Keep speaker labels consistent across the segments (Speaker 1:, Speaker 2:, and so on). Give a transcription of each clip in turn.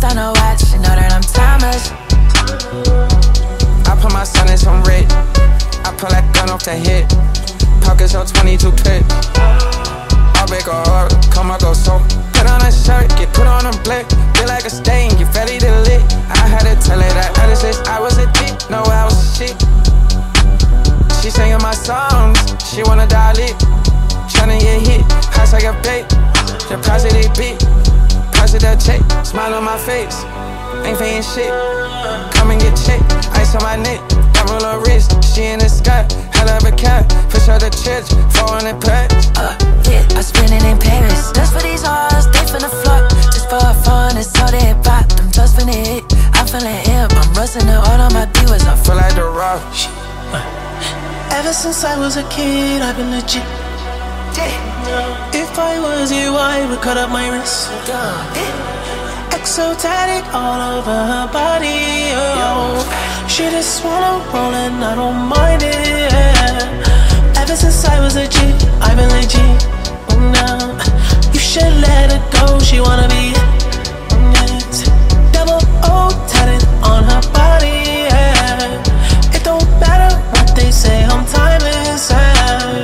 Speaker 1: on the watch, you know that I'm timeless.
Speaker 2: I put my son in some red. I pull that gun off the hip. Pockets on 22 clip. I'll break her heart, come I go so. Put on a shirt, get put on a blick. Feel like a stain, get ready to lit. I had to tell her that I was a dick, no I was a shit. She singing my songs, she wanna die lit. Tryna get hit, high like a bait. Deposit they beat, deposit that check. Smile on my face, ain't paying shit. Come and get checked, ice on my neck. Roll her wrist, she in the sky, hell of a cat. Push her to church, 400 packs.
Speaker 1: Yeah, I spend it in Paris. Just for these hoes, they finna flock. Just for fun, it's all they pop. Them just finna hit, I'm feeling hip. I'm rusting it all on my divas. I
Speaker 2: feel like the rock.
Speaker 3: Ever since I was a kid, I've been legit. If I was you, I would cut up my wrist. Exotic all over her body, oh. She just wanna roll and I don't mind it, yeah. Ever since I was a G, I've been legit. Now, you should let her go, she wanna be it. Double O tatted on her body, yeah. It don't matter what they say, I'm timeless, yeah.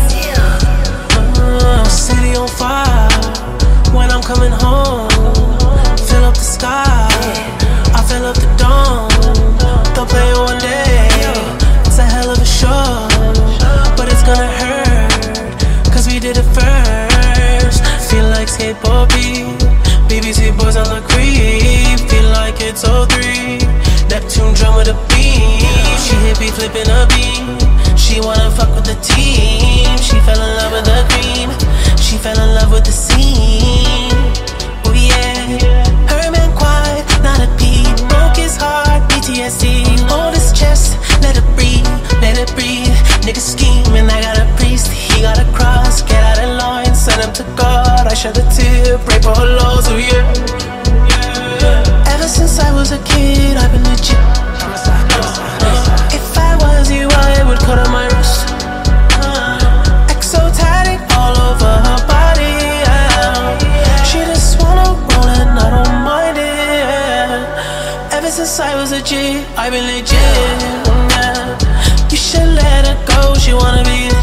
Speaker 3: City on fire, when I'm coming home. Fill up the sky, I fill up the dome. They'll play it one day, it's a hell of a show. But it's gonna hurt, cause we did it first. Feel like skateboard beat, BBC boys on the creep. Feel like it's 03, Neptune drum with a beat. She hit me flipping a beat, she wanna fuck with the team. She fell in love with the green, she fell in love with the scene. Oh yeah, her man quiet, not a peep. Broke his heart, PTSD. Hold his chest, let it breathe, let it breathe. Nigga scheming, I got a priest, he got a cross. Get out of line, send him to God. I shed a tear, pray for her lows, oh yeah. Ever since I was a kid, I've been legit. If I was you, I would cut on my wrist. Exotic all over her body, yeah. She just wanna roll and I don't mind it, yeah. Ever since I was a G, I've been legit, yeah. You should let her go, she wanna be